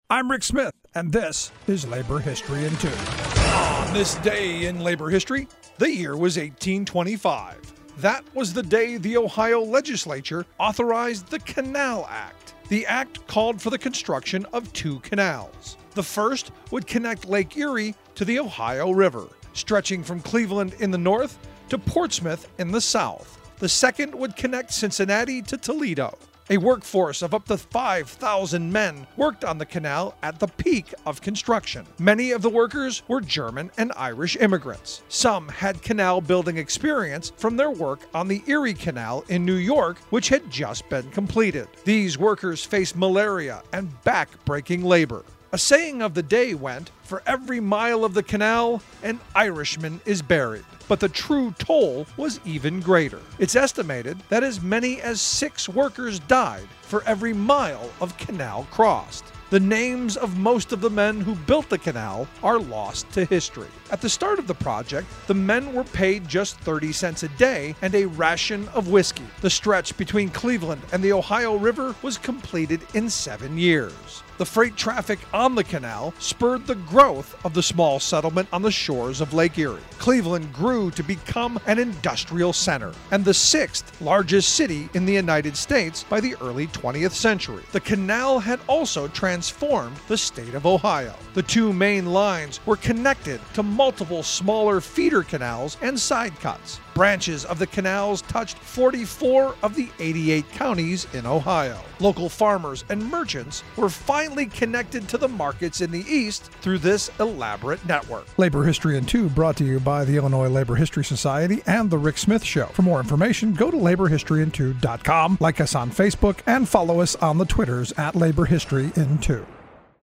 I'm Rick Smith, and this is Labor History in 2. On this day in labor history, the year was 1825. That was the day the Ohio legislature authorized the Canal Act. The act called for the construction of 2 canals. The first would connect Lake Erie to the Ohio River, stretching from Cleveland in the north to Portsmouth in the south. The second would connect Cincinnati to Toledo. A workforce of up to 5,000 men worked on the canal at the peak of construction. Many of the workers were German and Irish immigrants. Some had canal building experience from their work on the Erie Canal in New York, which had just been completed. These workers faced malaria and back-breaking labor. A saying of the day went, "For every mile of the canal, an Irishman is buried." But the true toll was even greater. It's estimated that as many as 6 workers died for every mile of canal crossed. The names of most of the men who built the canal are lost to history. At the start of the project, the men were paid just 30 cents a day and a ration of whiskey. The stretch between Cleveland and the Ohio River was completed in 7 years. The freight traffic on the canal spurred the growth of the small settlement on the shores of Lake Erie. Cleveland grew to become an industrial center and the 6th largest city in the United States by the early 20th century. The canal had also transformed the state of Ohio. The 2 main lines were connected to multiple smaller feeder canals and side cuts. Branches of the canals touched 44 of the 88 counties in Ohio. Local farmers and merchants were finally connected to the markets in the East through this elaborate network. Labor History in 2 brought to you by the Illinois Labor History Society and The Rick Smith Show. For more information, go to laborhistoryin2.com, like us on Facebook, and follow us on the Twitters at Labor History in 2.